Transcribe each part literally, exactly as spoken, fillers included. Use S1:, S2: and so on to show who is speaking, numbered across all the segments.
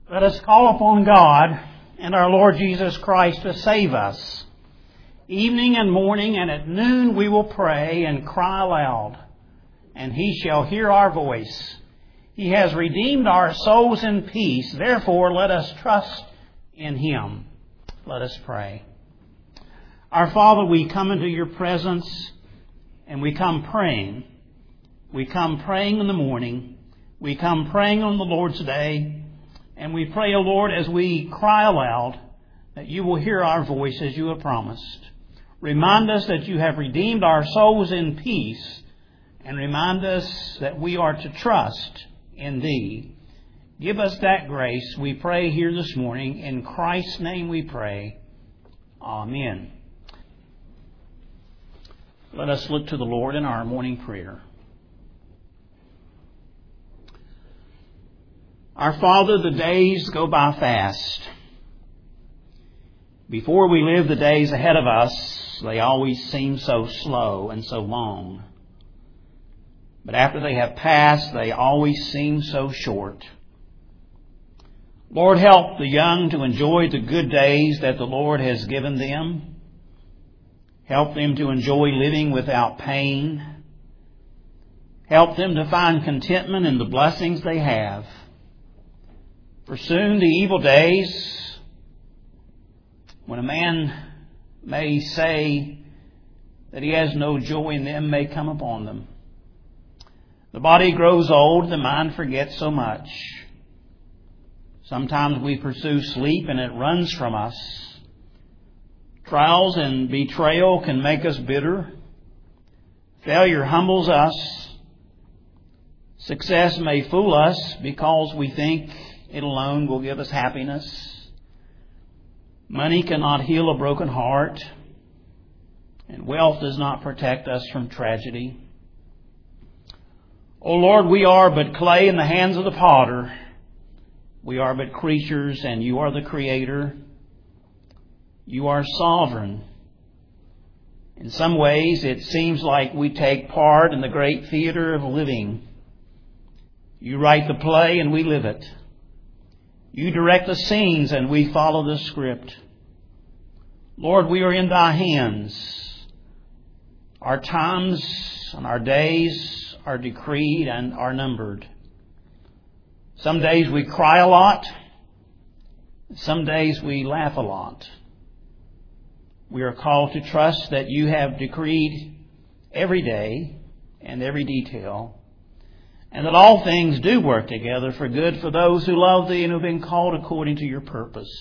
S1: Let us call upon God and our Lord Jesus Christ to save us. Evening and morning and at noon we will pray and cry aloud, and He shall hear our voice. He has redeemed our souls in peace. Therefore, let us trust in Him. Let us pray. Our Father, we come into your presence and we come praying. We come praying in the morning. We come praying on the Lord's day. And we pray, O Lord, as we cry aloud, that you will hear our voice as you have promised. Remind us that you have redeemed our souls in peace, and remind us that we are to trust in Thee. Give us that grace, we pray here this morning. In Christ's name we pray. Amen. Let us look to the Lord in our morning prayer. Our Father, the days go by fast. Before we live the days ahead of us, they always seem so slow and so long. But after they have passed, they always seem so short. Lord, help the young to enjoy the good days that the Lord has given them. Help them to enjoy living without pain. Help them to find contentment in the blessings they have. For soon the evil days, when a man may say that he has no joy in them, may come upon them. The body grows old, the mind forgets so much. Sometimes we pursue sleep and it runs from us. Trials and betrayal can make us bitter. Failure humbles us. Success may fool us because we think it alone will give us happiness. Money cannot heal a broken heart, and wealth does not protect us from tragedy. O Lord, we are but clay in the hands of the potter. We are but creatures, and you are the Creator. You are sovereign. In some ways, it seems like we take part in the great theater of living. You write the play, and we live it. You direct the scenes and we follow the script. Lord, we are in thy hands. Our times and our days are decreed and are numbered. Some days we cry a lot. Some days we laugh a lot. We are called to trust that you have decreed every day and every detail, and that all things do work together for good for those who love Thee and who have been called according to your purpose.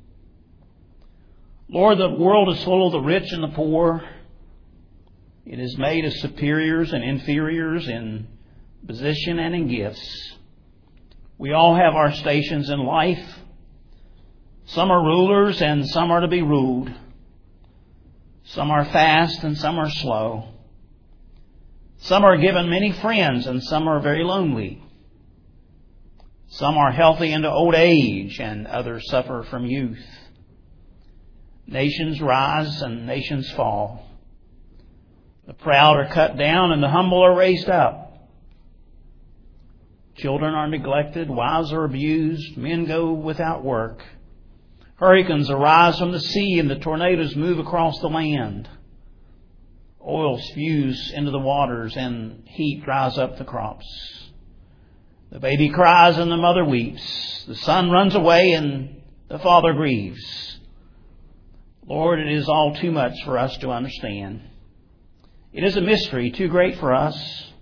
S1: Lord, the world is full of the rich and the poor. It is made of superiors and inferiors in position and in gifts. We all have our stations in life. Some are rulers and some are to be ruled. Some are fast and some are slow. Some are given many friends and some are very lonely. Some are healthy into old age and others suffer from youth. Nations rise and nations fall. The proud are cut down and the humble are raised up. Children are neglected, wives are abused, men go without work. Hurricanes arise from the sea and the tornadoes move across the land. Oil spews into the waters and heat dries up the crops. The baby cries and the mother weeps. The son runs away and the father grieves. Lord, it is all too much for us to understand. It is a mystery too great for us.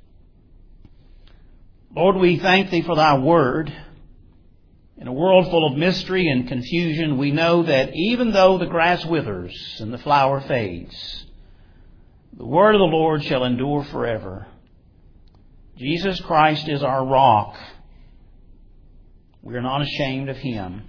S1: Lord, we thank Thee for Thy word. In a world full of mystery and confusion, we know that even though the grass withers and the flower fades, the word of the Lord shall endure forever. Jesus Christ is our rock. We are not ashamed of Him.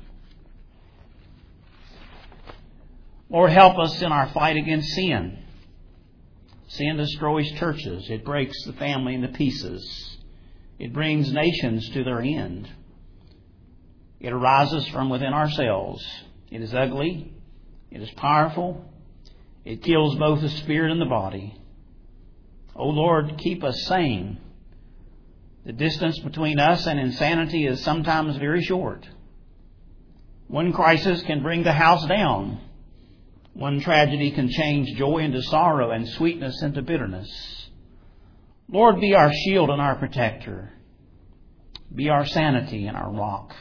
S1: Lord, help us in our fight against sin. Sin destroys churches. It breaks the family into pieces. It brings nations to their end. It arises from within ourselves. It is ugly. It is powerful. It kills both the spirit and the body. O Lord, keep us sane. The distance between us and insanity is sometimes very short. One crisis can bring the house down. One tragedy can change joy into sorrow and sweetness into bitterness. Lord, be our shield and our protector. Be our sanity and our rock.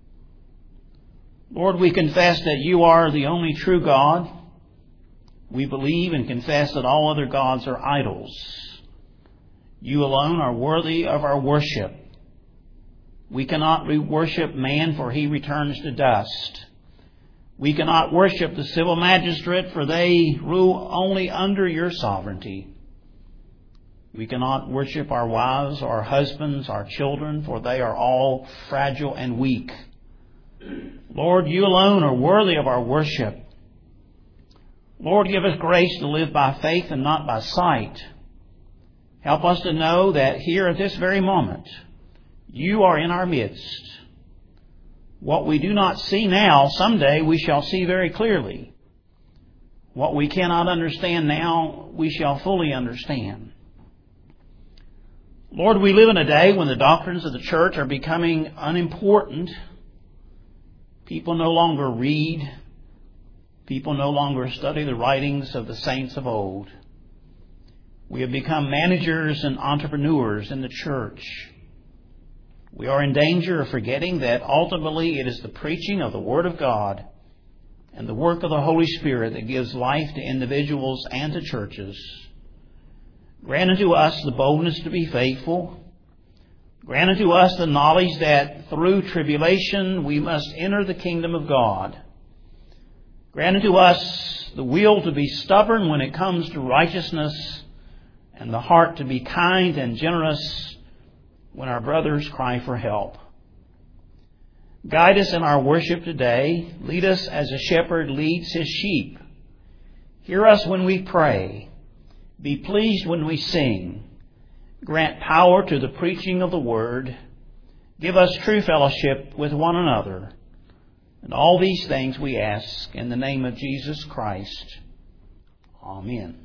S1: Lord, we confess that you are the only true God. We believe and confess that all other gods are idols. You alone are worthy of our worship. We cannot worship man, for he returns to dust. We cannot worship the civil magistrate, for they rule only under your sovereignty. We cannot worship our wives, our husbands, our children, for they are all fragile and weak. Lord, you alone are worthy of our worship. Lord, give us grace to live by faith and not by sight. Help us to know that here at this very moment, you are in our midst. What we do not see now, someday we shall see very clearly. What we cannot understand now, we shall fully understand. Lord, we live in a day when the doctrines of the church are becoming unimportant. People no longer read. People no longer study the writings of the saints of old. We have become managers and entrepreneurs in the church. We are in danger of forgetting that ultimately it is the preaching of the Word of God and the work of the Holy Spirit that gives life to individuals and to churches. Grant unto us the boldness to be faithful. Grant unto us the knowledge that through tribulation we must enter the kingdom of God. Grant unto us the will to be stubborn when it comes to righteousness, and the heart to be kind and generous when our brothers cry for help. Guide us in our worship today. Lead us as a shepherd leads his sheep. Hear us when we pray. Be pleased when we sing. Grant power to the preaching of the word. Give us true fellowship with one another. And all these things we ask in the name of Jesus Christ. Amen.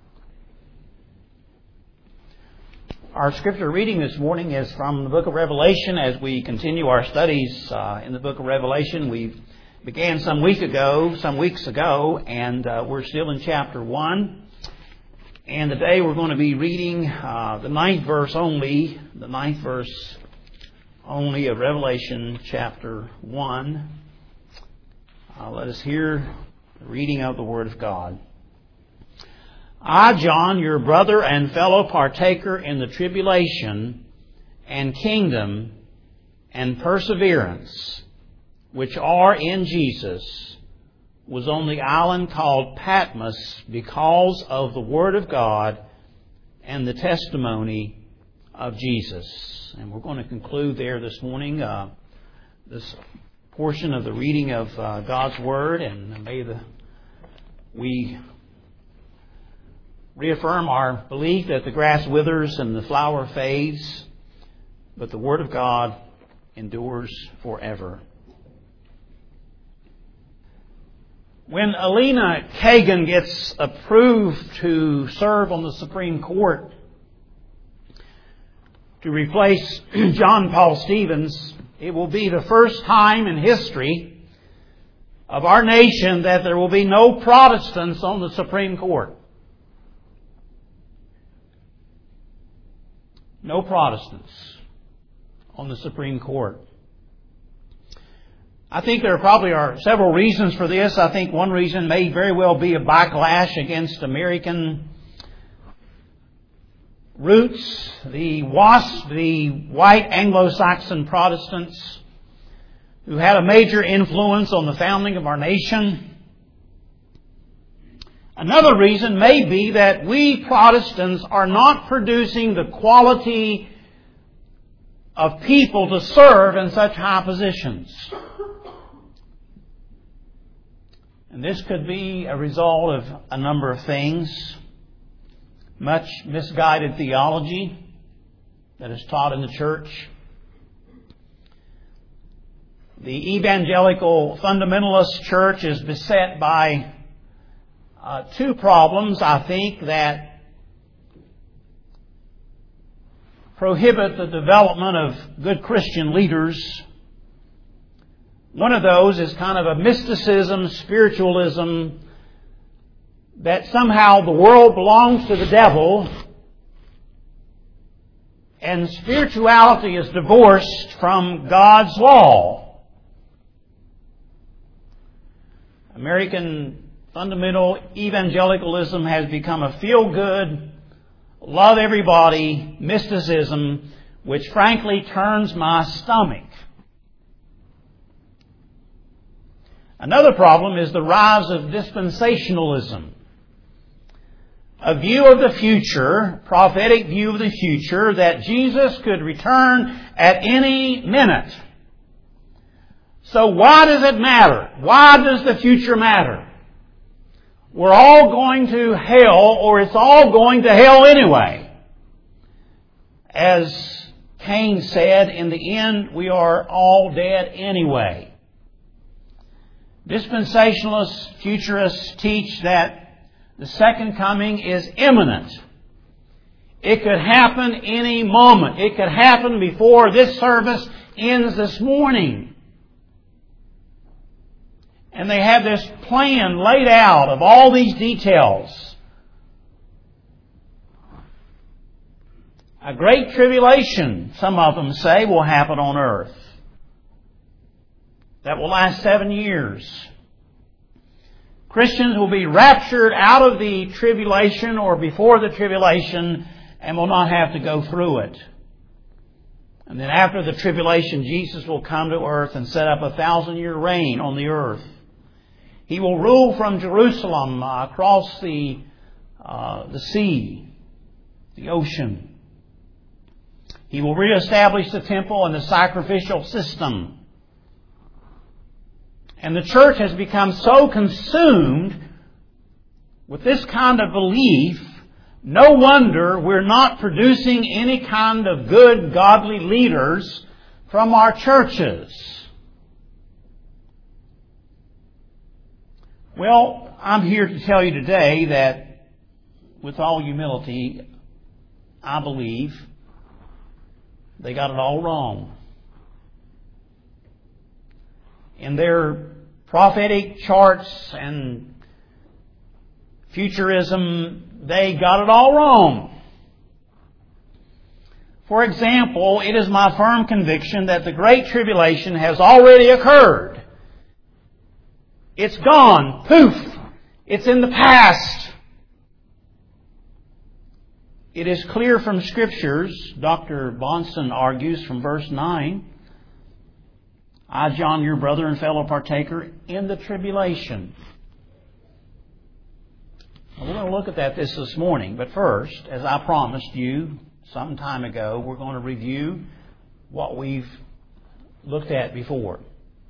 S1: Our scripture reading this morning is from the book of Revelation. As we continue our studies uh, in the book of Revelation, we began some week ago, some weeks ago, and uh, we're still in chapter one. And today we're going to be reading uh, the ninth verse only, the ninth verse only of Revelation chapter one. Uh, let us hear the reading of the Word of God. I, John, your brother and fellow partaker in the tribulation and kingdom and perseverance which are in Jesus, was on the island called Patmos because of the Word of God and the testimony of Jesus. And we're going to conclude there this morning, uh, this portion of the reading of uh, God's Word, and may the, we reaffirm our belief that the grass withers and the flower fades, but the Word of God endures forever. When Elena Kagan gets approved to serve on the Supreme Court to replace John Paul Stevens, it will be the first time in history of our nation that there will be no Protestants on the Supreme Court. No Protestants on the Supreme Court. I think there probably are several reasons for this. I think one reason may very well be a backlash against American roots, the WASP, the white Anglo-Saxon Protestants, who had a major influence on the founding of our nation. Another reason may be that we Protestants are not producing the quality of people to serve in such high positions. And this could be a result of a number of things. Much misguided theology that is taught in the church. The evangelical fundamentalist church is beset by uh, two problems, I think, that prohibit the development of good Christian leaders. One of those is kind of a mysticism, spiritualism, that somehow the world belongs to the devil and spirituality is divorced from God's law. American fundamental evangelicalism has become a feel-good, love everybody mysticism, which frankly turns my stomach. Another problem is the rise of dispensationalism. A view of the future, prophetic view of the future, that Jesus could return at any minute. So why does it matter? Why does the future matter? We're all going to hell, or it's all going to hell anyway. As Cain said, in the end, we are all dead anyway. Dispensationalists, futurists teach that the second coming is imminent. It could happen any moment. It could happen before this service ends this morning. And they have this plan laid out of all these details. A great tribulation, some of them say, will happen on earth. That will last seven years. Christians will be raptured out of the tribulation or before the tribulation and will not have to go through it. And then after the tribulation, Jesus will come to earth and set up a thousand-year reign on the earth. He will rule from Jerusalem uh, across the, uh, the sea, the ocean. He will reestablish the temple and the sacrificial system. And the church has become so consumed with this kind of belief, no wonder we're not producing any kind of good, godly leaders from our churches. Well, I'm here to tell you today that, with all humility, I believe they got it all wrong. In their prophetic charts and futurism, they got it all wrong. For example, it is my firm conviction that the Great Tribulation has already occurred. It's gone. Poof! It's in the past. It is clear from Scriptures, Doctor Bahnsen argues from verse nine, I, John, your brother and fellow partaker in the tribulation. Now, we're going to look at that this this morning. But first, as I promised you some time ago, we're going to review what we've looked at before.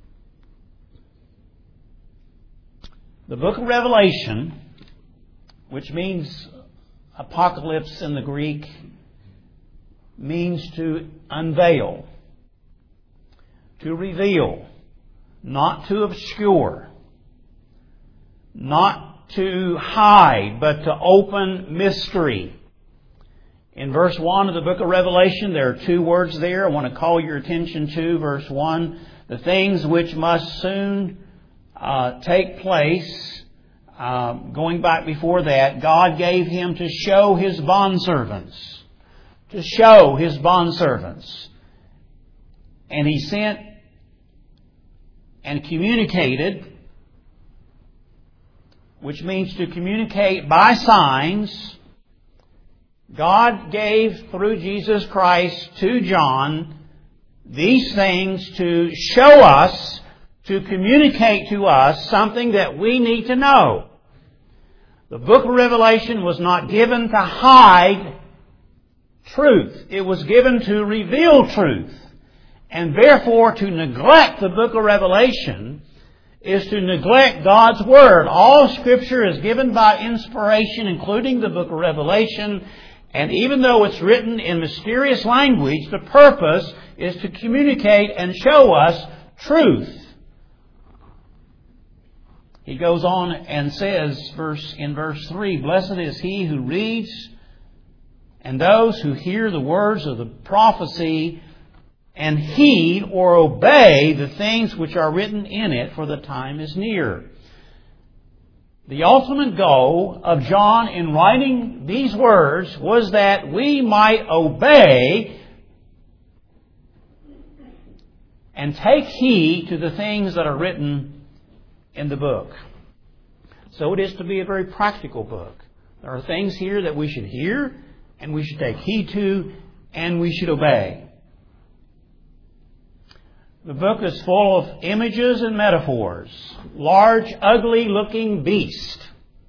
S1: The book of Revelation, which means apocalypse in the Greek, means to unveil, to reveal, not to obscure, not to hide, but to open mystery. In verse one of the book of Revelation, there are two words there I want to call your attention to. Verse one, the things which must soon uh, take place. Uh, going back before that, God gave him to show his bondservants. To show his bondservants. And he sent and communicated, which means to communicate by signs. God gave through Jesus Christ to John these things to show us, to communicate to us something that we need to know. The book of Revelation was not given to hide truth. It was given to reveal truth. And therefore, to neglect the book of Revelation is to neglect God's Word. All Scripture is given by inspiration, including the book of Revelation. And even though it's written in mysterious language, the purpose is to communicate and show us truth. He goes on and says verse in verse three, blessed is he who reads and those who hear the words of the prophecy and heed or obey the things which are written in it, for the time is near. The ultimate goal of John in writing these words was that we might obey and take heed to the things that are written in the book. So it is to be a very practical book. There are things here that we should hear, and we should take heed to, and we should obey. The book is full of images and metaphors. Large, ugly-looking beast.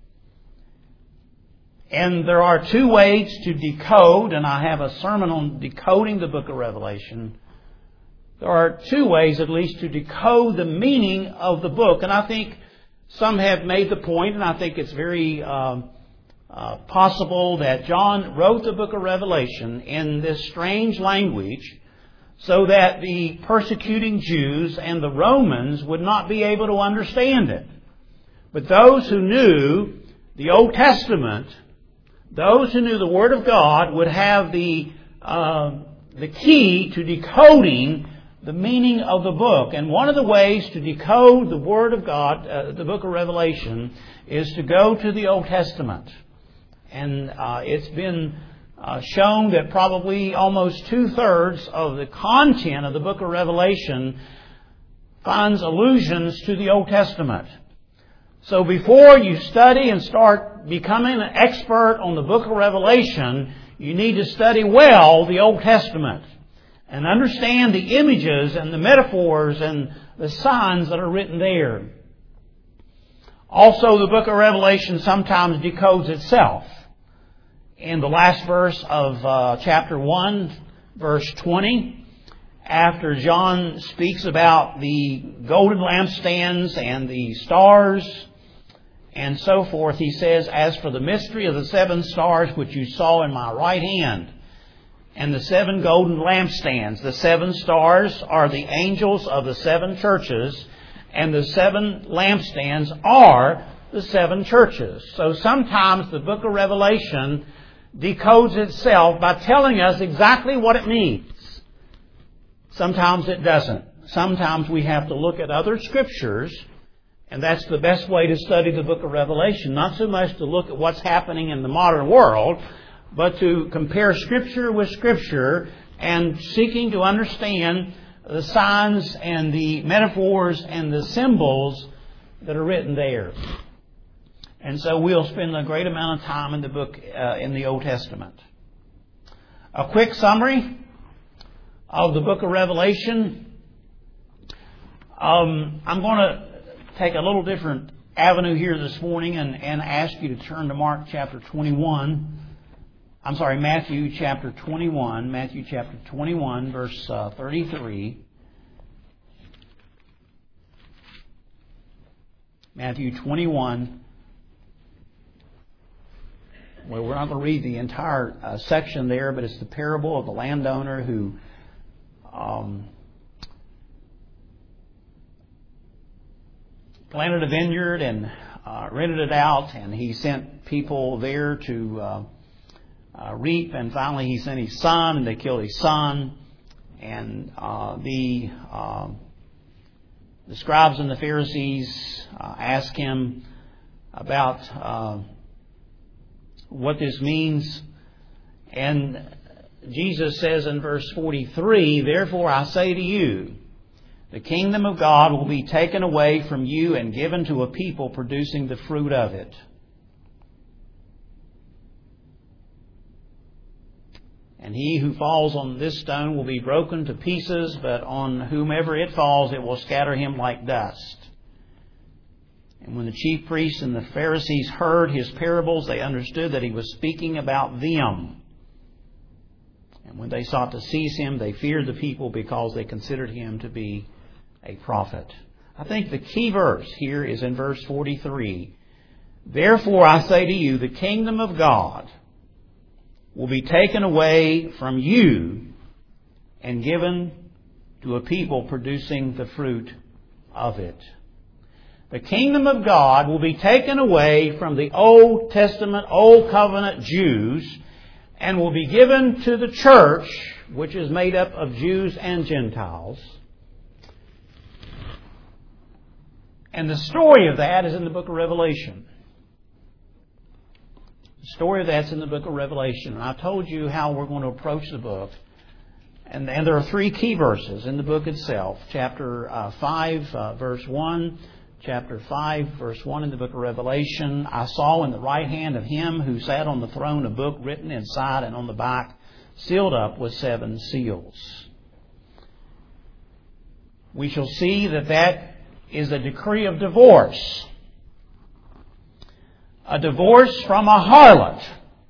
S1: And there are two ways to decode, and I have a sermon on decoding the book of Revelation. There are two ways, at least, to decode the meaning of the book. And I think some have made the point, and I think it's very uh, uh, possible that John wrote the book of Revelation in this strange language so that the persecuting Jews and the Romans would not be able to understand it. But those who knew the Old Testament, those who knew the Word of God, would have the uh, the key to decoding the meaning of the book. And one of the ways to decode the Word of God, uh, the book of Revelation, is to go to the Old Testament. And uh, it's been uh, shown that probably almost two-thirds of the content of the book of Revelation finds allusions to the Old Testament. So before you study and start becoming an expert on the book of Revelation, you need to study well the Old Testament and understand the images and the metaphors and the signs that are written there. Also, the book of Revelation sometimes decodes itself. In the last verse of uh, chapter one, verse twenty, after John speaks about the golden lampstands and the stars and so forth, he says, "As for the mystery of the seven stars which you saw in my right hand, and the seven golden lampstands," the seven stars are the angels of the seven churches, and the seven lampstands are the seven churches. So sometimes the book of Revelation decodes itself by telling us exactly what it means. Sometimes it doesn't. Sometimes we have to look at other scriptures, and that's the best way to study the book of Revelation. Not so much to look at what's happening in the modern world, but to compare Scripture with Scripture and seeking to understand the signs and the metaphors and the symbols that are written there. And so we'll spend a great amount of time in the book, uh, in the Old Testament. A quick summary of the book of Revelation. Um, I'm going to take a little different avenue here this morning and, and ask you to turn to Mark chapter twenty-one. I'm sorry, Matthew chapter twenty-one. Matthew chapter twenty-one, verse uh, thirty-three. Matthew twenty-one. Well, we're not going to read the entire uh, section there, but it's the parable of the landowner who um, planted a vineyard and uh, rented it out, and he sent people there to uh, uh, reap, and finally he sent his son, and they killed his son, and uh, the uh, the scribes and the Pharisees uh, asked him about uh, what this means. And Jesus says in verse forty-three, "Therefore I say to you, the kingdom of God will be taken away from you and given to a people producing the fruit of it." "And he who falls on this stone will be broken to pieces, but on whomever it falls, it will scatter him like dust." And when the chief priests and the Pharisees heard his parables, they understood that he was speaking about them. And when they sought to seize him, they feared the people because they considered him to be a prophet. I think the key verse here is in verse forty-three. "Therefore I say to you, the kingdom of God will be taken away from you and given to a people producing the fruit of it." The kingdom of God will be taken away from the Old Testament, Old Covenant Jews and will be given to the church, which is made up of Jews and Gentiles. And the story of that is in the book of Revelation. The story of that's in the book of Revelation. And I told you how we're going to approach the book. And, and there are three key verses in the book itself. Chapter uh, five, uh, verse one. Chapter five, verse one in the book of Revelation. I saw in the right hand of him who sat on the throne a book written inside and on the back, sealed up with seven seals. We shall see that that is a decree of divorce. A divorce from a harlot.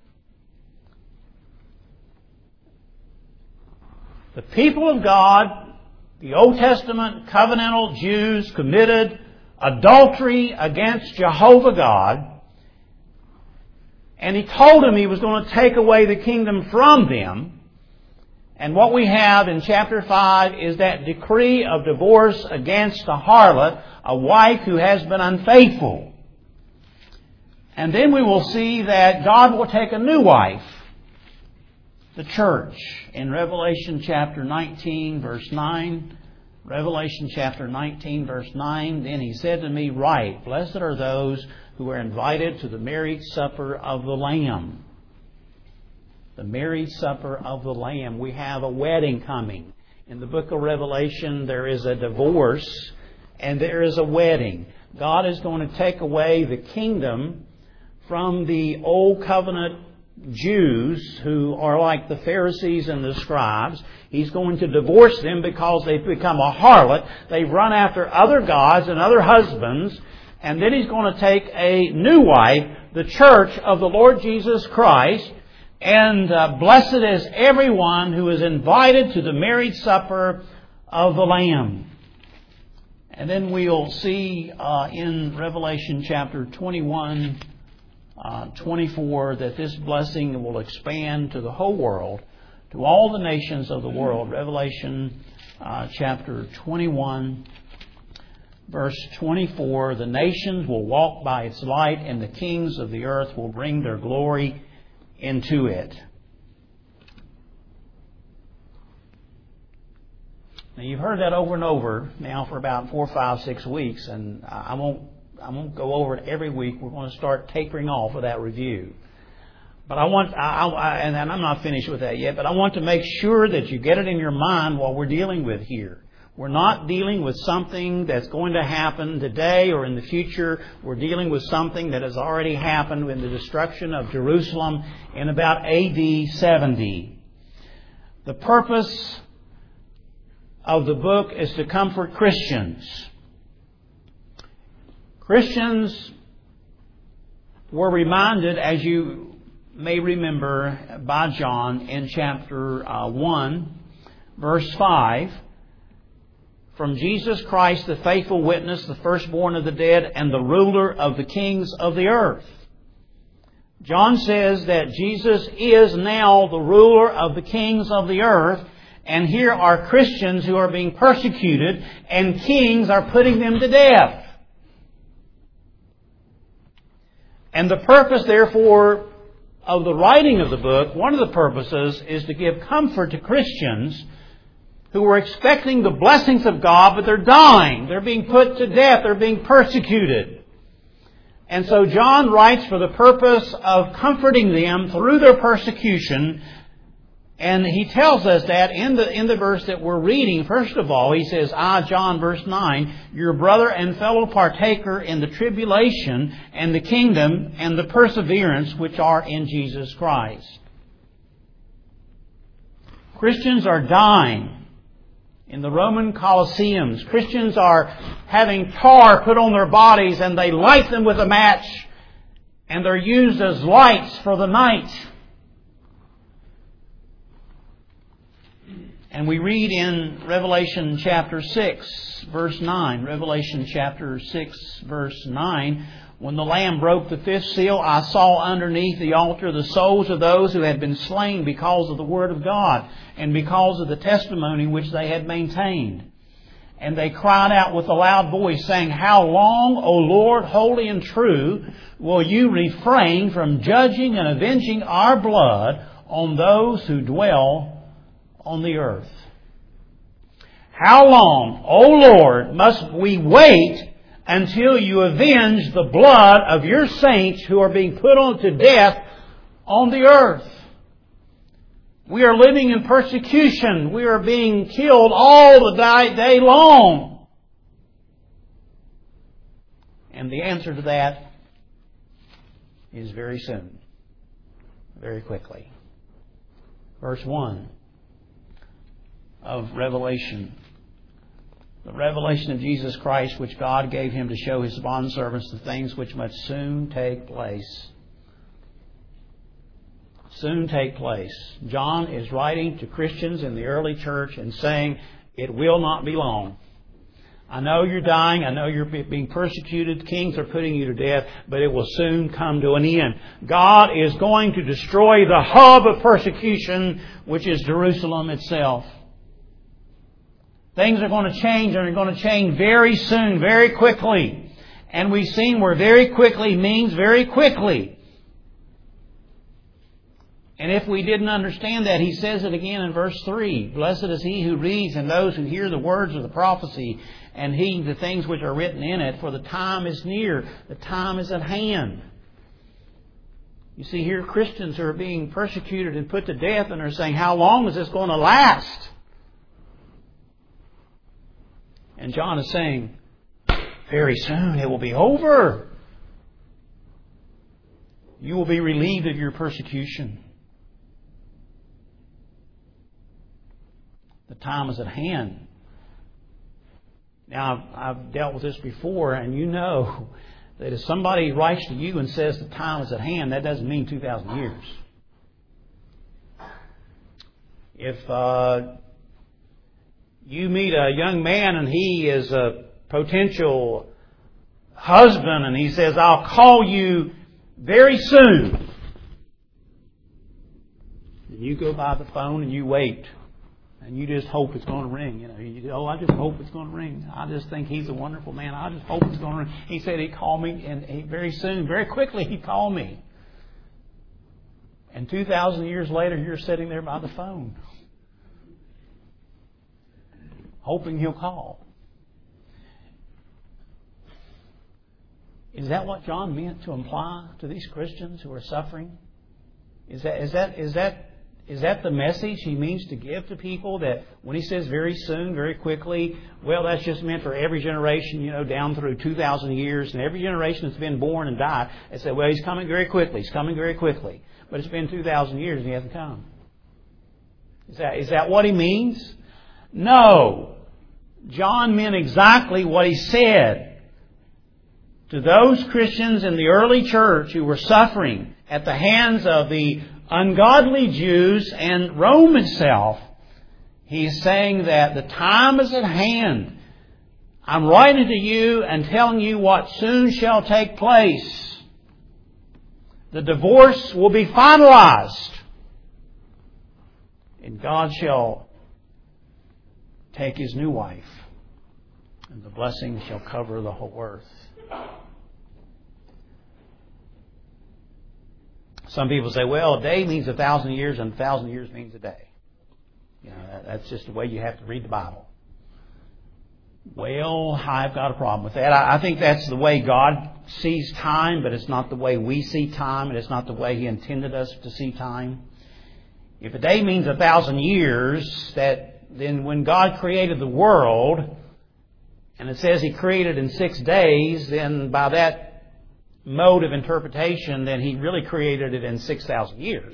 S1: The people of God, the Old Testament covenantal Jews, committed adultery against Jehovah God. And He told them He was going to take away the kingdom from them. And what we have in chapter five is that decree of divorce against a harlot, a wife who has been unfaithful. And then we will see that God will take a new wife, the church, in Revelation chapter nineteen, verse nine. Revelation chapter nineteen, verse nine. Then He said to me, "Write, blessed are those who are invited to the marriage supper of the Lamb." The marriage supper of the Lamb. We have a wedding coming. In the book of Revelation, there is a divorce and there is a wedding. God is going to take away the kingdom from the old covenant Jews who are like the Pharisees and the scribes. He's going to divorce them because they've become a harlot. They've run after other gods and other husbands. And then He's going to take a new wife, the church of the Lord Jesus Christ. And uh, blessed is everyone who is invited to the marriage supper of the Lamb. And then we'll see uh, in Revelation chapter twenty-one, uh, twenty-four that this blessing will expand to the whole world, to all the nations of the world. Revelation uh, chapter twenty-one, verse twenty-four, the nations will walk by its light, and the kings of the earth will bring their glory into it. Now you've heard that over and over now for about four, five, six weeks, and I won't I won't go over it every week. We're going to start tapering off of that review. But I want, I, I, and I'm not finished with that yet, but I want to make sure that you get it in your mind what we're dealing with here. We're not dealing with something that's going to happen today or in the future. We're dealing with something that has already happened in the destruction of Jerusalem in about A D seventy. The purpose of the book is to comfort Christians. Christians were reminded, as you may remember, by John in chapter uh, one, verse five, from Jesus Christ, the faithful witness, the firstborn of the dead, and the ruler of the kings of the earth. John says that Jesus is now the ruler of the kings of the earth, and here are Christians who are being persecuted, and kings are putting them to death. And the purpose, therefore, of the writing of the book, one of the purposes is to give comfort to Christians who are expecting the blessings of God, but they're dying. They're being put to death. They're being persecuted. And so John writes for the purpose of comforting them through their persecution. And he tells us that in the in the verse that we're reading. First of all, he says, I, John, verse nine, your brother and fellow partaker in the tribulation and the kingdom and the perseverance which are in Jesus Christ. Christians are dying in the Roman Colosseums. Christians are having tar put on their bodies and they light them with a match and they're used as lights for the night. And we read in Revelation chapter six, verse nine. Revelation chapter six, verse nine. When the Lamb broke the fifth seal, I saw underneath the altar the souls of those who had been slain because of the Word of God and because of the testimony which they had maintained. And they cried out with a loud voice, saying, How long, O Lord, holy and true, will you refrain from judging and avenging our blood on those who dwell on the earth. How long, O Lord, must we wait until you avenge the blood of your saints who are being put on to death on the earth? We are living in persecution. We are being killed all the day long. And the answer to that is very soon. Very quickly. Verse one of Revelation. The revelation of Jesus Christ, which God gave Him to show His bondservants the things which must soon take place. Soon take place. John is writing to Christians in the early church and saying, it will not be long. I know you're dying. I know you're being persecuted. Kings are putting you to death, but it will soon come to an end. God is going to destroy the hub of persecution, which is Jerusalem itself. Things are going to change, and they're going to change very soon, very quickly. And we've seen where very quickly means very quickly. And if we didn't understand that, He says it again in verse three. Blessed is he who reads and those who hear the words of the prophecy and heed the things which are written in it, for the time is near, the time is at hand. You see here Christians who are being persecuted and put to death, and are saying, how long is this going to last? And John is saying, very soon it will be over. You will be relieved of your persecution. The time is at hand. Now, I've, I've dealt with this before, and you know that if somebody writes to you and says the time is at hand, that doesn't mean two thousand years. If uh, you meet a young man and he is a potential husband and he says, I'll call you very soon, and you go by the phone and you wait. And you just hope it's going to ring. You know, you, oh, I just hope it's going to ring. I just think he's a wonderful man. I just hope it's going to ring. He said he'd call me, and he, very soon, very quickly, he'd call me. And two thousand years later, you're sitting there by the phone, hoping he'll call. Is that what John meant to imply to these Christians who are suffering? Is that is that is that Is that the message he means to give to people? That when he says very soon, very quickly, well, that's just meant for every generation, you know, down through two thousand years. And every generation that's been born and died, they say, well, he's coming very quickly. He's coming very quickly. But it's been two thousand years and he hasn't come. Is that, is that what he means? No. John meant exactly what he said to those Christians in the early church who were suffering at the hands of the ungodly Jews and Rome itself. He's saying that the time is at hand. I'm writing to you and telling you what soon shall take place. The divorce will be finalized, and God shall take His new wife, and the blessing shall cover the whole earth. Some people say, well, a day means a thousand years and a thousand years means a day. You know, that's just the way you have to read the Bible. Well, I've got a problem with that. I think that's the way God sees time, but it's not the way we see time, and it's not the way He intended us to see time. If a day means a thousand years, that then when God created the world, and it says He created in six days, then by that mode of interpretation, then He really created it in six thousand years.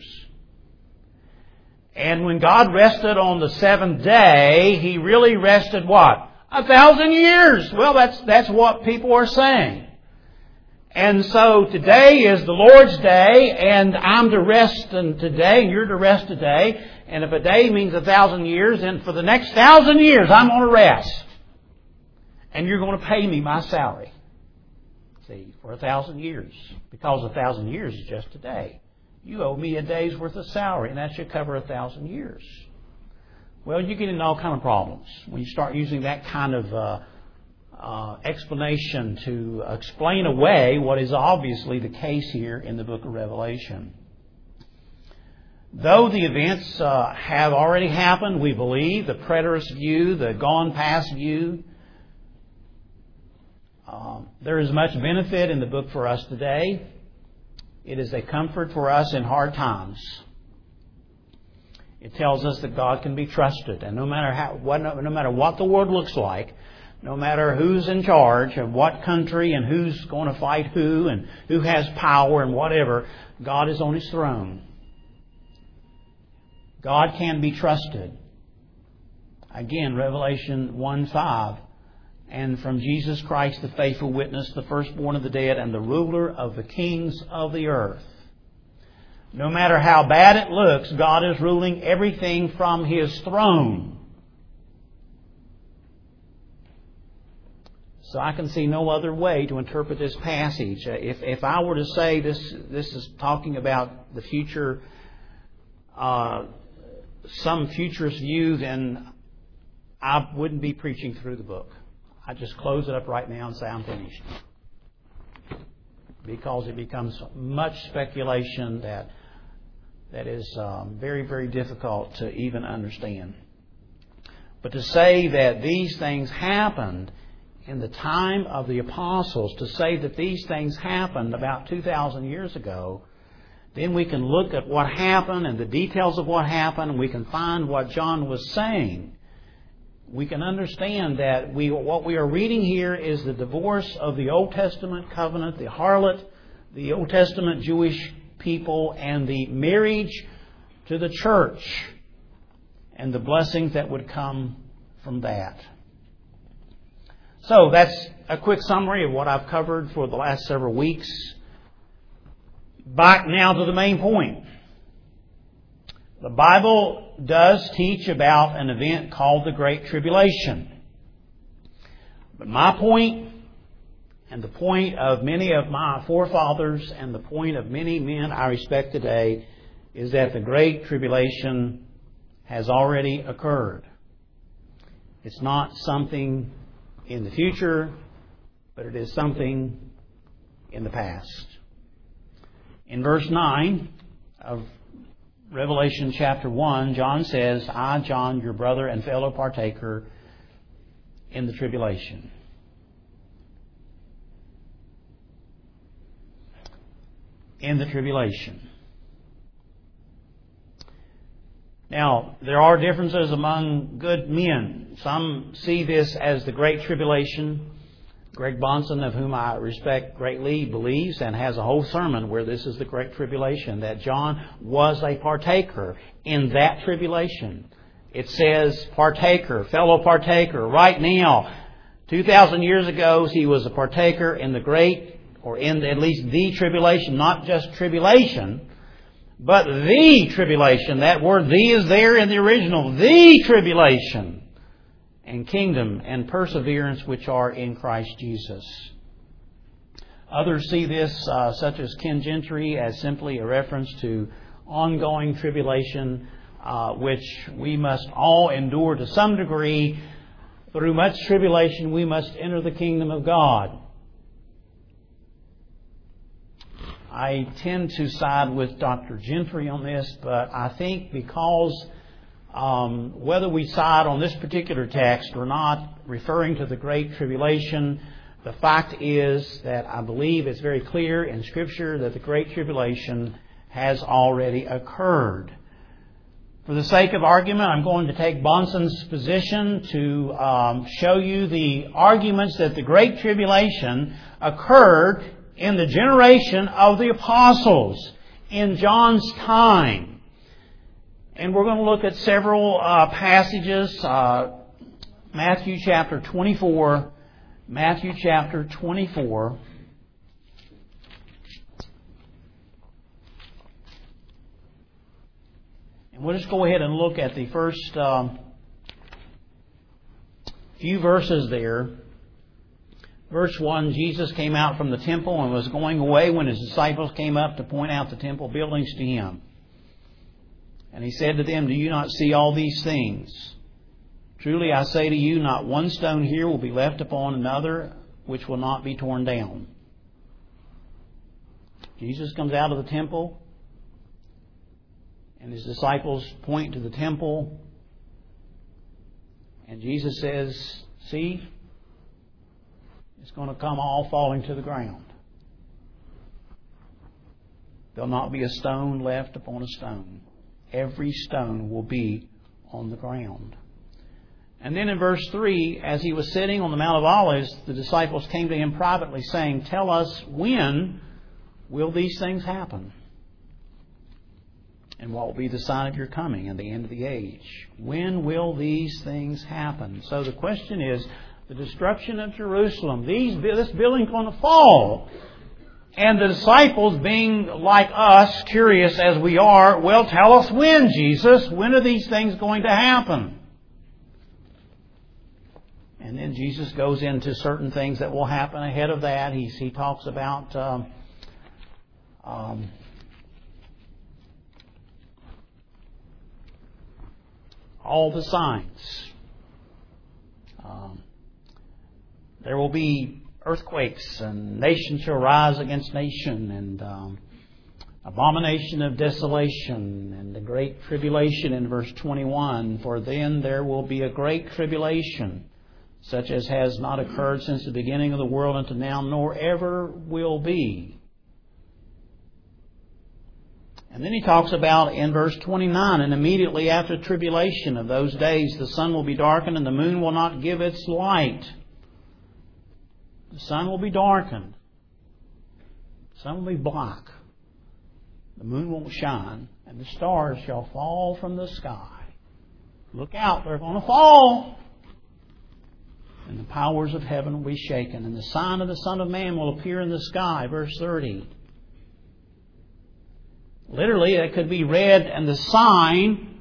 S1: And when God rested on the seventh day, He really rested what? A thousand years. Well, that's that's what people are saying. And so today is the Lord's day, and I'm to rest today, and you're to rest today. And if a day means a thousand years, then for the next thousand years I'm going to rest. And you're going to pay me my salary. See, for a thousand years. Because a thousand years is just a day. You owe me a day's worth of salary, and that should cover a thousand years. Well, you get into all kind of problems when you start using that kind of uh, uh, explanation to explain away what is obviously the case here in the book of Revelation. Though the events uh, have already happened, we believe, the preterist view, the gone past view, um, there is much benefit in the book for us today. It is a comfort for us in hard times. It tells us that God can be trusted, and no matter how, what, no matter what the world looks like, no matter who's in charge of what country and who's going to fight who and who has power and whatever, God is on His throne. God can be trusted. Again, Revelation one five. And from Jesus Christ, the faithful witness, the firstborn of the dead, and the ruler of the kings of the earth. No matter how bad it looks, God is ruling everything from His throne. So I can see no other way to interpret this passage. If if I were to say this, this is talking about the future, uh, some futurist view, then I wouldn't be preaching through the book. I just close it up right now and say I'm finished, because it becomes much speculation that that is um, very, very difficult to even understand. But to say that these things happened in the time of the apostles, to say that these things happened about two thousand years ago, then we can look at what happened and the details of what happened, and we can find what John was saying. We can understand that we what we are reading here is the divorce of the Old Testament covenant, the harlot, the Old Testament Jewish people, and the marriage to the church, and the blessings that would come from that. So that's a quick summary of what I've covered for the last several weeks. Back now to the main point. The Bible does teach about an event called the Great Tribulation. But my point, and the point of many of my forefathers, and the point of many men I respect today, is that the Great Tribulation has already occurred. It's not something in the future, but it is something in the past. In verse nine of Revelation chapter one, John says, I, John, your brother and fellow partaker in the tribulation. In the tribulation. Now, there are differences among good men. Some see this as the Great Tribulation. Greg Bonson, of whom I respect greatly, believes and has a whole sermon where this is the Great Tribulation, that John was a partaker in that tribulation. It says partaker, fellow partaker. Right now, two thousand years ago, he was a partaker in the great, or in at least the tribulation, not just tribulation, but the tribulation. That word "the" is there in the original. The tribulation. And kingdom and perseverance which are in Christ Jesus. Others see this, uh, such as Ken Gentry, as simply a reference to ongoing tribulation, uh, which we must all endure to some degree. Through much tribulation we must enter the kingdom of God. I tend to side with Doctor Gentry on this, but I think because Um, whether we side on this particular text or not, referring to the Great Tribulation, the fact is that I believe it's very clear in Scripture that the Great Tribulation has already occurred. For the sake of argument, I'm going to take Bonson's position to um, show you the arguments that the Great Tribulation occurred in the generation of the apostles in John's time. And we're going to look at several uh, passages. Uh, Matthew chapter twenty-four. Matthew chapter twenty-four. And we'll just go ahead and look at the first um, few verses there. Verse one, Jesus came out from the temple and was going away when His disciples came up to point out the temple buildings to Him. And He said to them, do you not see all these things? Truly I say to you, not one stone here will be left upon another which will not be torn down. Jesus comes out of the temple, And His disciples point to the temple. And Jesus says, see, it's going to come all falling to the ground. There'll not be a stone left upon a stone. Every stone will be on the ground. And then in verse three, as He was sitting on the Mount of Olives, the disciples came to Him privately saying, tell us, when will these things happen? And what will be the sign of your coming and the end of the age? When will these things happen? So the question is, the destruction of Jerusalem, these, this building's going to fall. And the disciples, being like us, curious as we are, well, tell us when, Jesus. When are these things going to happen? And then Jesus goes into certain things that will happen ahead of that. He, he talks about um, um, all the signs. Um, there will be earthquakes, and nation shall rise against nation, and um, abomination of desolation, and the great tribulation in verse twenty-one. For then there will be a great tribulation, such as has not occurred since the beginning of the world unto now, nor ever will be. And then he talks about in verse twenty-nine, and immediately after tribulation of those days, the sun will be darkened, and the moon will not give its light. The sun will be darkened. The sun will be black. The moon won't shine, and the stars shall fall from the sky. Look out, they're going to fall. And the powers of heaven will be shaken, and the sign of the Son of Man will appear in the sky. Verse thirty. Literally, it could be read, and the sign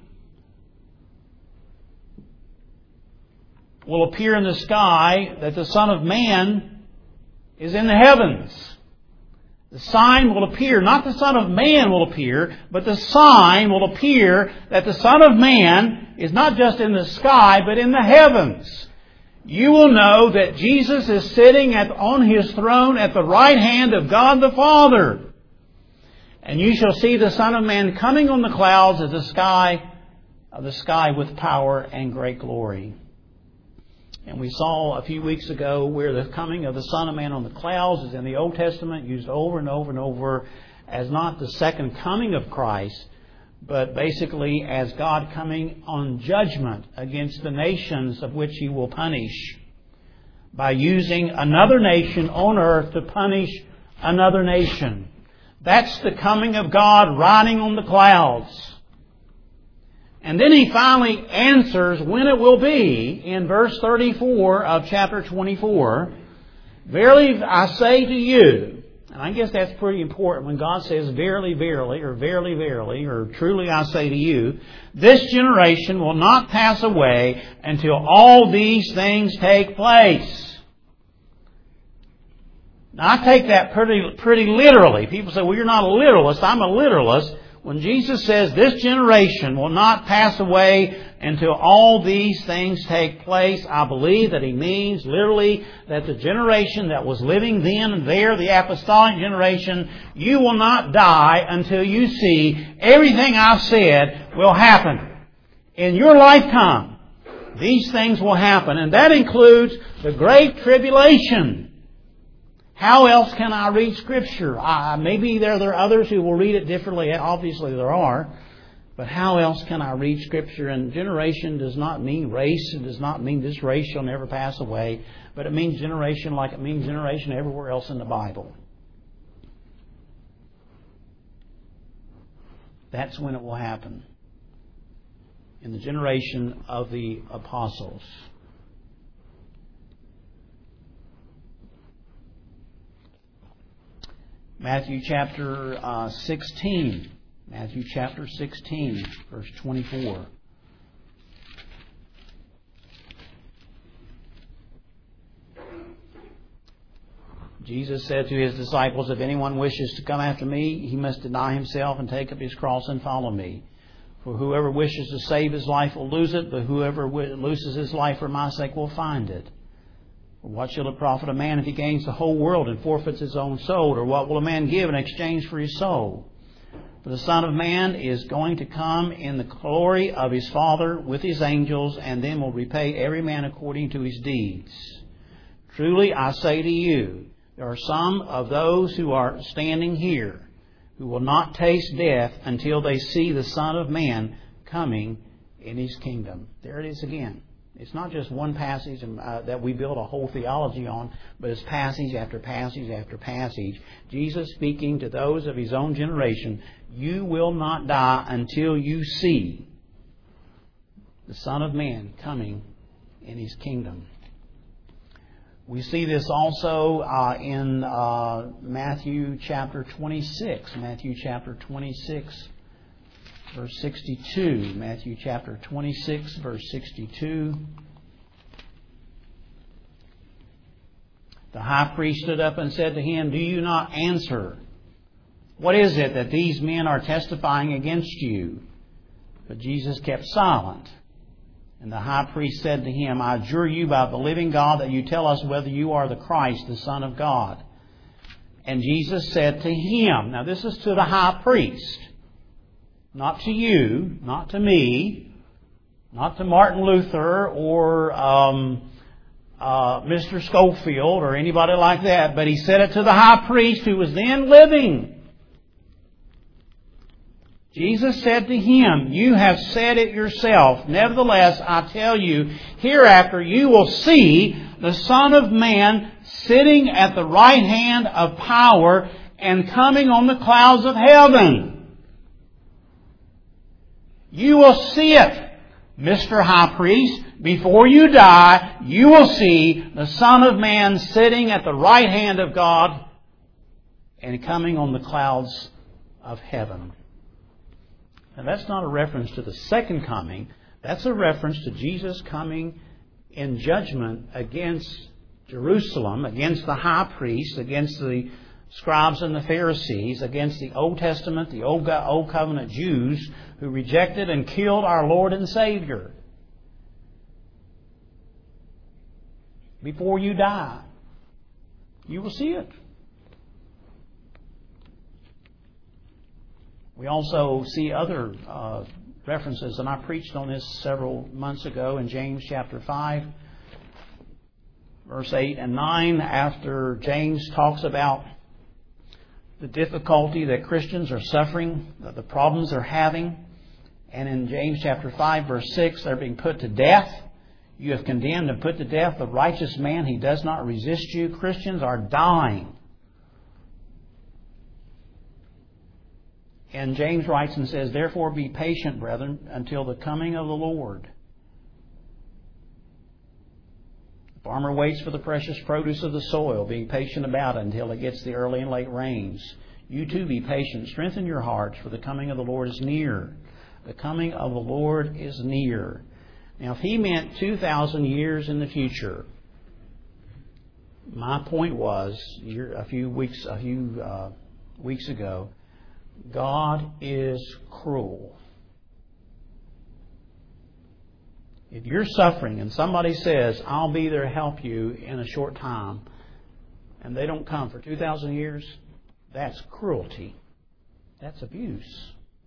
S1: will appear in the sky that the Son of Man is in the heavens. The sign will appear, not the Son of Man will appear, but the sign will appear that the Son of Man is not just in the sky, but in the heavens. You will know that Jesus is sitting at, on His throne at the right hand of God the Father. And you shall see the Son of Man coming on the clouds of the sky, of the sky with power and great glory. And we saw a few weeks ago where the coming of the Son of Man on the clouds is in the Old Testament, used over and over and over as not the second coming of Christ, but basically as God coming on judgment against the nations of which He will punish, by using another nation on earth to punish another nation. That's the coming of God riding on the clouds. And then He finally answers when it will be in verse thirty-four of chapter twenty-four. Verily I say to you, and I guess that's pretty important when God says verily, verily, or verily, verily, or truly I say to you, this generation will not pass away until all these things take place. Now I take that pretty, pretty literally. People say, well, you're not a literalist. I'm a literalist. When Jesus says this generation will not pass away until all these things take place, I believe that He means literally that the generation that was living then and there, the apostolic generation, you will not die until you see everything I've said will happen. In your lifetime, these things will happen. And that includes the Great Tribulation. How else can I read Scripture? Uh, maybe there, there are others who will read it differently. Obviously there are. But how else can I read Scripture? And generation does not mean race. It does not mean this race shall never pass away. But it means generation like it means generation everywhere else in the Bible. That's when it will happen. In the generation of the apostles. Matthew chapter uh, sixteen. Matthew chapter sixteen, verse twenty-four. Jesus said to His disciples, if anyone wishes to come after me, he must deny himself and take up his cross and follow me. For whoever wishes to save his life will lose it, but whoever loses his life for my sake will find it. What shall it profit a man if he gains the whole world and forfeits his own soul? Or what will a man give in exchange for his soul? For the Son of Man is going to come in the glory of His Father with His angels, and then will repay every man according to his deeds. Truly I say to you, there are some of those who are standing here who will not taste death until they see the Son of Man coming in His kingdom. There it is again. It's not just one passage uh, that we build a whole theology on, but it's passage after passage after passage. Jesus speaking to those of His own generation, you will not die until you see the Son of Man coming in His kingdom. We see this also uh, in uh, Matthew chapter twenty-six. Matthew chapter twenty-six, verse sixty-two. Matthew chapter twenty-six, verse sixty-two. The high priest stood up and said to Him, do you not answer? What is it that these men are testifying against you? But Jesus kept silent. And the high priest said to Him, I adjure you by the living God that you tell us whether you are the Christ, the Son of God. And Jesus said to him, now this is to the high priest, not to you, not to me, not to Martin Luther or um, uh, Mister Schofield or anybody like that, but He said it to the high priest who was then living. Jesus said to him, you have said it yourself. Nevertheless, I tell you, hereafter you will see the Son of Man sitting at the right hand of power and coming on the clouds of heaven. You will see it, Mister High Priest. Before you die, you will see the Son of Man sitting at the right hand of God and coming on the clouds of heaven. And that's not a reference to the second coming. That's a reference to Jesus coming in judgment against Jerusalem, against the high priests, against the scribes and the Pharisees, against the Old Testament, the Old, Old Covenant Jews who rejected and killed our Lord and Savior. Before you die, you will see it. We also see other uh, references, and I preached on this several months ago in James chapter five, verse eight and nine, after James talks about the difficulty that Christians are suffering, the problems they're having. And in James chapter five, verse six, they're being put to death. You have condemned and put to death the righteous man. He does not resist you. Christians are dying. And James writes and says, therefore be patient, brethren, until the coming of the Lord. The farmer waits for the precious produce of the soil, being patient about it until it gets the early and late rains. You too be patient. Strengthen your hearts, for the coming of the Lord is near. The coming of the Lord is near. Now, if He meant two thousand years in the future, my point was, a few weeks, a few uh, weeks ago, God is cruel. If you're suffering and somebody says, I'll be there to help you in a short time, and they don't come for two thousand years, that's cruelty. That's abuse.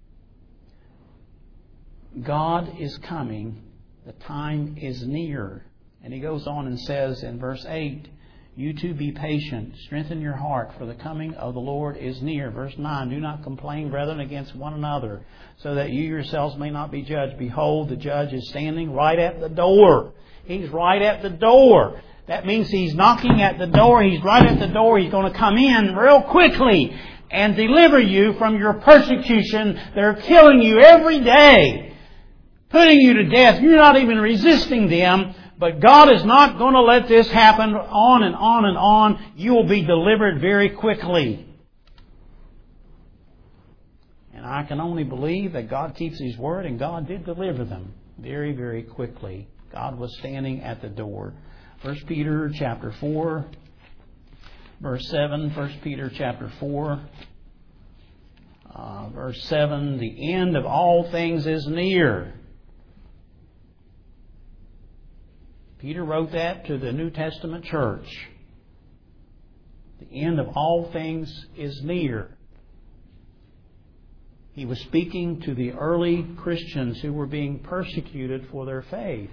S1: God is coming. The time is near. And He goes on and says in verse eight, you too be patient. Strengthen your heart, for the coming of the Lord is near. Verse nine, do not complain, brethren, against one another, so that you yourselves may not be judged. Behold, the judge is standing right at the door. He's right at the door. That means He's knocking at the door. He's right at the door. He's going to come in real quickly and deliver you from your persecution. They're killing you every day, putting you to death. You're not even resisting them. But God is not going to let this happen on and on and on. You will be delivered very quickly. And I can only believe that God keeps His word, and God did deliver them very, very quickly. God was standing at the door. First Peter chapter four, verse seven. First Peter chapter four, uh, verse seven. The end of all things is near. Peter wrote that to the New Testament church. The end of all things is near. He was speaking to the early Christians who were being persecuted for their faith.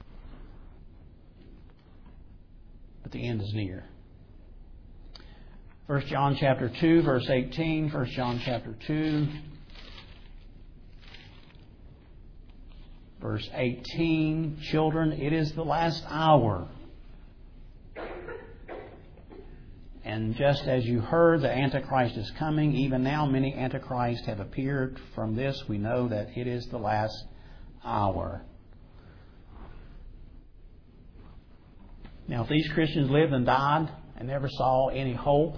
S1: But the end is near. First John chapter two, verse eighteen. First John chapter two, verse eighteen. Children, it is the last hour. And just as you heard, the Antichrist is coming. Even now many Antichrists have appeared. From this we know that it is the last hour. Now, if these Christians lived and died and never saw any hope,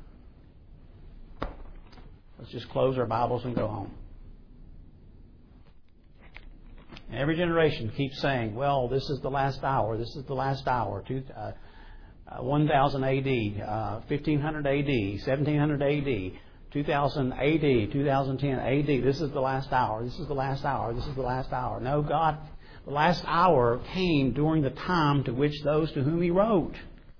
S1: let's just close our Bibles and go home. And every generation keeps saying, well, this is the last hour, this is the last hour. Two, uh, uh, one thousand A D, uh, fifteen hundred A D, seventeen hundred A D, two thousand A D, two thousand ten A D. This is the last hour, this is the last hour, this is the last hour. No, God, the last hour came during the time to which those to whom He wrote.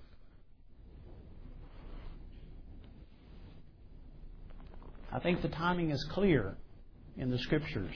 S1: I think the timing is clear in the Scriptures.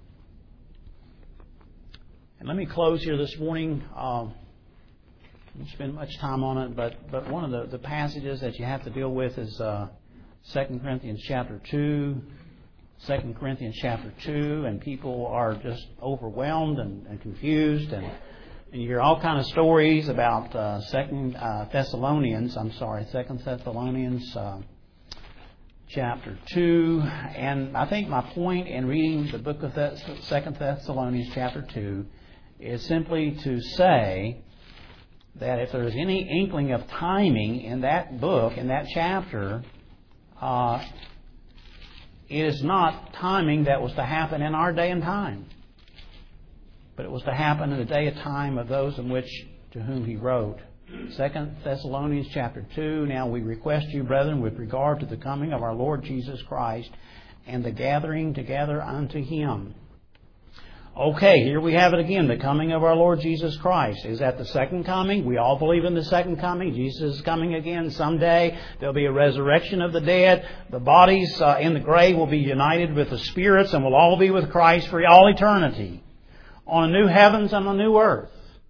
S1: And let me close here this morning. Uh, I won't spend much time on it, but, but one of the, the passages that you have to deal with is uh, Second Corinthians chapter two. Second Corinthians chapter two, and people are just overwhelmed and, and confused, and, and you hear all kind of stories about uh, Second uh, Thessalonians. I'm sorry, Second Thessalonians uh, chapter two, and I think my point in reading the book of Thess- Second Thessalonians chapter two is simply to say that if there's any inkling of timing in that book, in that chapter, uh, it is not timing that was to happen in our day and time, but it was to happen in the day and time of those in which to whom he wrote. Second Thessalonians chapter two. Now we request you, brethren, with regard to the coming of our Lord Jesus Christ and the gathering together unto Him. Okay, here we have it again, the coming of our Lord Jesus Christ. Is that the second coming? We all believe in the second coming. Jesus is coming again someday. There'll be a resurrection of the dead. The bodies uh, in the grave will be united with the spirits, and we'll all be with Christ for all eternity on a new heavens and a new earth.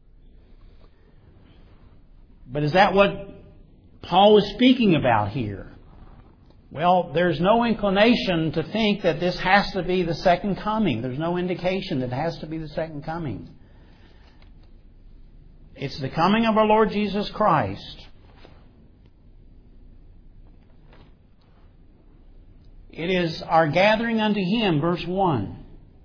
S1: But is that what Paul is speaking about here? Well, there's no inclination to think that this has to be the second coming. There's no indication that it has to be the second coming. It's the coming of our Lord Jesus Christ. It is our gathering unto Him, verse one.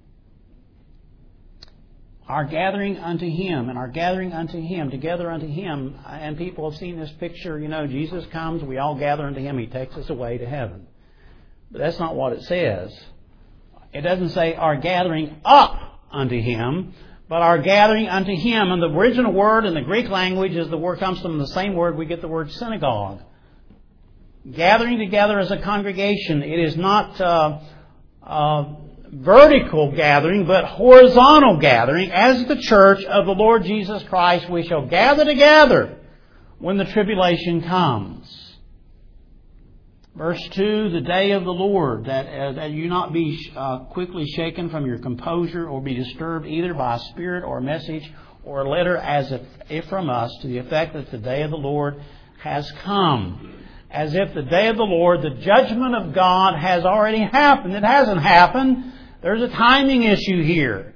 S1: Our gathering unto Him, and our gathering unto Him, together unto Him. And people have seen this picture, you know, Jesus comes, we all gather unto Him, He takes us away to heaven. But that's not what it says. It doesn't say our gathering up unto Him, but our gathering unto Him. And the original word in the Greek language is the word comes from the same word we get the word synagogue. Gathering together as a congregation. It is not uh, uh, vertical gathering, but horizontal gathering. As the church of the Lord Jesus Christ, we shall gather together when the tribulation comes. Verse two, the day of the Lord, that, uh, that you not be uh, quickly shaken from your composure or be disturbed either by a spirit or a message or a letter as if, if from us, to the effect that the day of the Lord has come. As if the day of the Lord, the judgment of God, has already happened. It hasn't happened. There's a timing issue here.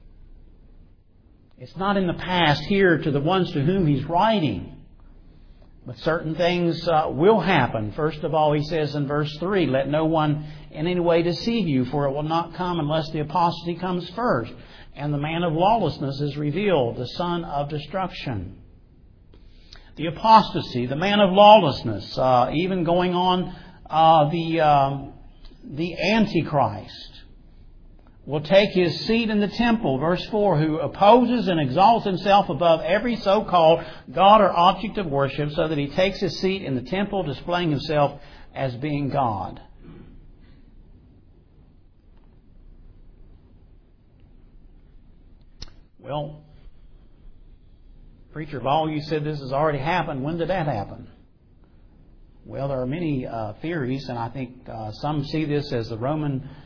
S1: It's not in the past here to the ones to whom He's writing. But certain things uh, will happen. First of all, He says in verse three, let no one in any way deceive you, for it will not come unless the apostasy comes first. And the man of lawlessness is revealed, the son of destruction. The apostasy, the man of lawlessness, uh, even going on uh, the, uh, the Antichrist, will take his seat in the temple, verse four, who opposes and exalts himself above every so-called God or object of worship, so that he takes his seat in the temple, displaying himself as being God. Well, preacher Ball, you said this has already happened. When did that happen? Well, there are many uh, theories, and I think uh, some see this as the Roman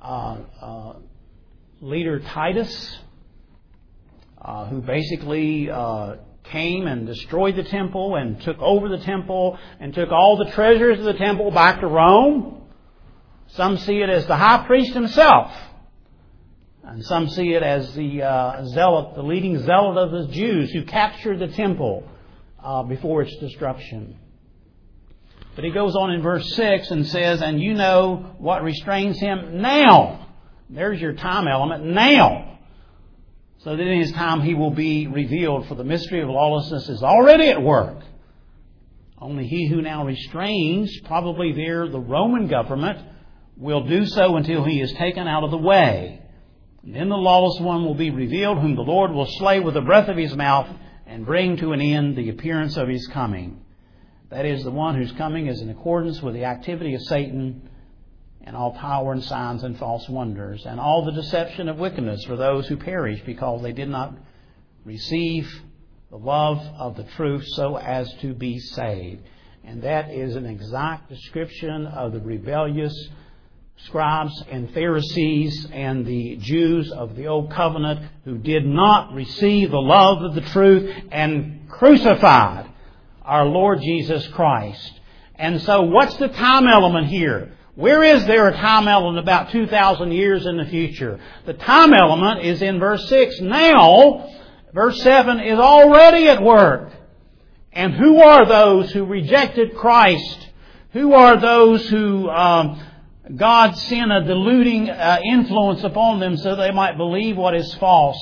S1: uh, uh, leader Titus, uh, who basically uh, came and destroyed the temple and took over the temple and took all the treasures of the temple back to Rome. Some see it as the high priest himself. And some see it as the uh, zealot, the leading zealot of the Jews who captured the temple uh, before its destruction. But he goes on in verse six and says, and you know what restrains him now. There's your time element, now. So that in his time he will be revealed, for the mystery of lawlessness is already at work. Only he who now restrains, probably there the Roman government, will do so until he is taken out of the way. And then the lawless one will be revealed, whom the Lord will slay with the breath of his mouth and bring to an end the appearance of his coming. That is, the one whose coming is in accordance with the activity of Satan and all power and signs and false wonders and all the deception of wickedness for those who perish because they did not receive the love of the truth so as to be saved. And that is an exact description of the rebellious scribes and Pharisees and the Jews of the Old Covenant who did not receive the love of the truth and crucified our Lord Jesus Christ. And so what's the time element here? Where is there a time element about two thousand years in the future? The time element is in verse six. Now, verse seven is already at work. And who are those who rejected Christ? Who are those who um, God sent a deluding uh, influence upon them so they might believe what is false?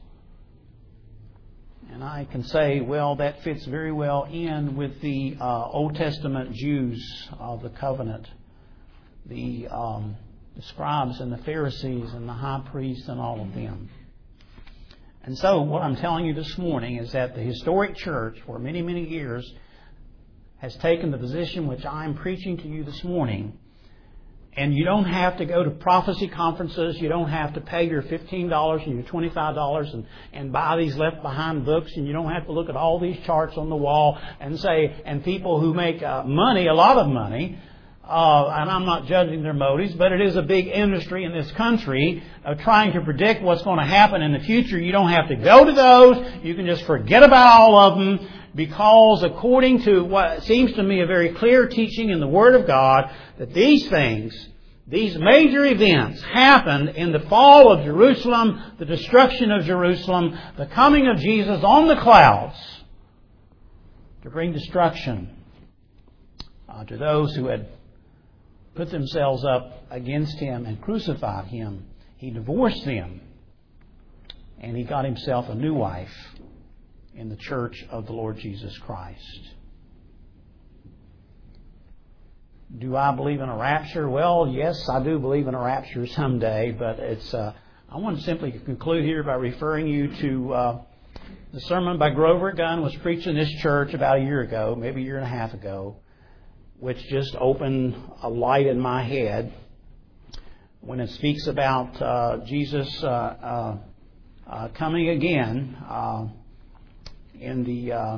S1: And I can say, well, that fits very well in with the uh, Old Testament Jews of the covenant. The, um, the scribes and the Pharisees and the high priests and all of them. And so what I'm telling you this morning is that the historic church for many, many years has taken the position which I'm preaching to you this morning. And you don't have to go to prophecy conferences. You don't have to pay your fifteen dollars and your twenty-five dollars and, and buy these left behind books. And you don't have to look at all these charts on the wall and say, and people who make uh, money, a lot of money, Uh, and I'm not judging their motives, but it is a big industry in this country of trying to predict what's going to happen in the future. You don't have to go to those. You can just forget about all of them, because according to what seems to me a very clear teaching in the Word of God, that these things, these major events happened in the fall of Jerusalem, the destruction of Jerusalem, the coming of Jesus on the clouds to bring destruction uh, to those who had put themselves up against Him and crucified Him. He divorced them, and He got Himself a new wife in the church of the Lord Jesus Christ. Do I believe in a rapture? Well, yes, I do believe in a rapture someday, but it's. Uh, I want to simply conclude here by referring you to uh, the sermon by Grover Gunn was preached in this church about a year ago, maybe a year and a half ago, which just opened a light in my head when it speaks about uh, Jesus uh, uh, uh, coming again uh, in the uh,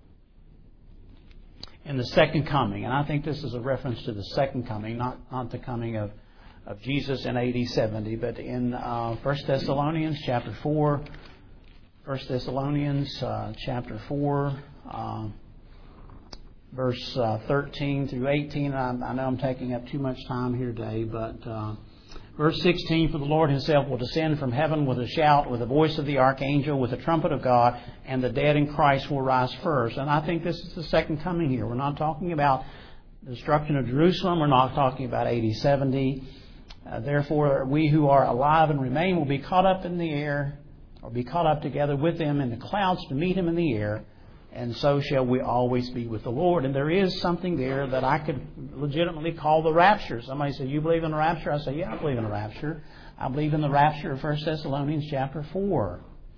S1: in the second coming. And I think this is a reference to the second coming, not, not the coming of, of Jesus in A D seventy, but in uh, First Thessalonians chapter four, First Thessalonians uh, chapter four, uh, verse uh, thirteen through eighteen. I, I know I'm taking up too much time here today, but uh, verse sixteen, for the Lord Himself will descend from heaven with a shout, with the voice of the archangel, with the trumpet of God, and the dead in Christ will rise first. And I think this is the second coming here. We're not talking about the destruction of Jerusalem. We're not talking about A D seventy. Uh, therefore, we who are alive and remain will be caught up in the air, or be caught up together with them in the clouds to meet Him in the air. And so shall we always be with the Lord. And there is something there that I could legitimately call the rapture. Somebody said, you believe in the rapture? I say, yeah, I believe in the rapture. I believe in the rapture of First Thessalonians chapter four.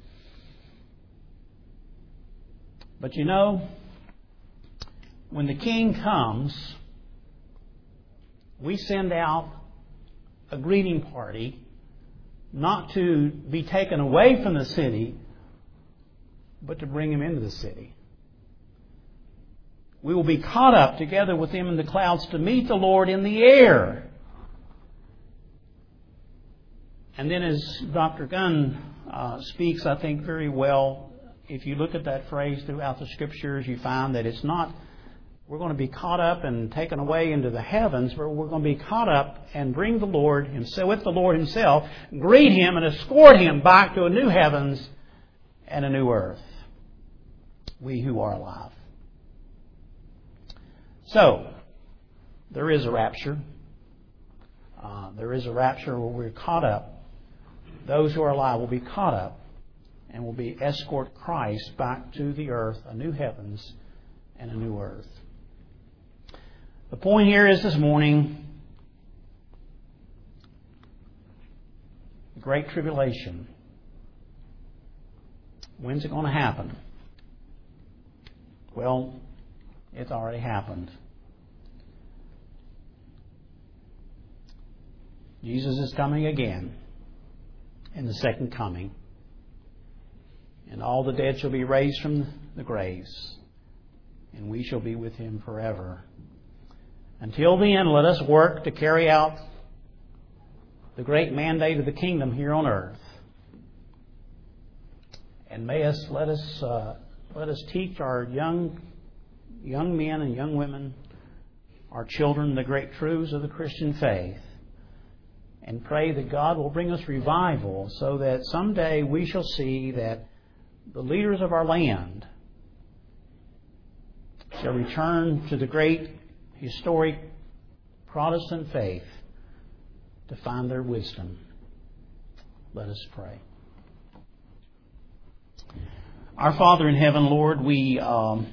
S1: But you know, when the King comes, we send out a greeting party, not to be taken away from the city, but to bring Him into the city. We will be caught up together with Him in the clouds to meet the Lord in the air. And then as Doctor Gunn uh, speaks, I think very well, if you look at that phrase throughout the Scriptures, you find that it's not we're going to be caught up and taken away into the heavens, but we're going to be caught up and bring the Lord Himself, with the Lord Himself, greet Him and escort Him back to a new heavens and a new earth. We who are alive. So, there is a rapture. Uh, there is a rapture where we're caught up. Those who are alive will be caught up and will be escort Christ back to the earth, a new heavens and a new earth. The point here is this morning, the Great Tribulation. When's it going to happen? Well, it's already happened. Jesus is coming again in the second coming. And all the dead shall be raised from the graves. And we shall be with Him forever. Until then, let us work to carry out the great mandate of the kingdom here on earth. And may us let us uh, let us teach our young young men and young women, our children, the great truths of the Christian faith. And pray that God will bring us revival so that someday we shall see that the leaders of our land shall return to the great historic Protestant faith to find their wisdom. Let us pray. Our Father in heaven, Lord, we um,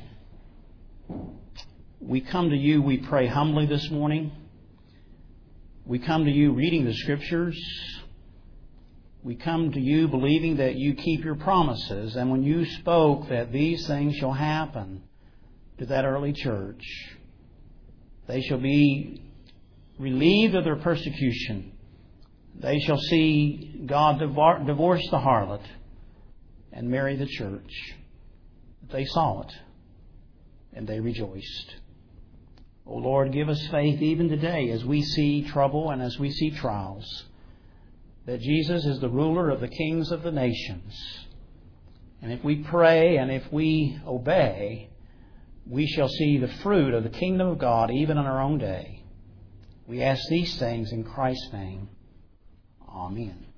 S1: we come to You, we pray humbly this morning. We come to You reading the Scriptures. We come to You believing that You keep Your promises. And when You spoke that these things shall happen to that early church, they shall be relieved of their persecution. They shall see God divorce the harlot and marry the church. They saw it and they rejoiced. O Lord, give us faith even today as we see trouble and as we see trials, that Jesus is the ruler of the kings of the nations. And if we pray and if we obey, we shall see the fruit of the kingdom of God even in our own day. We ask these things in Christ's name. Amen.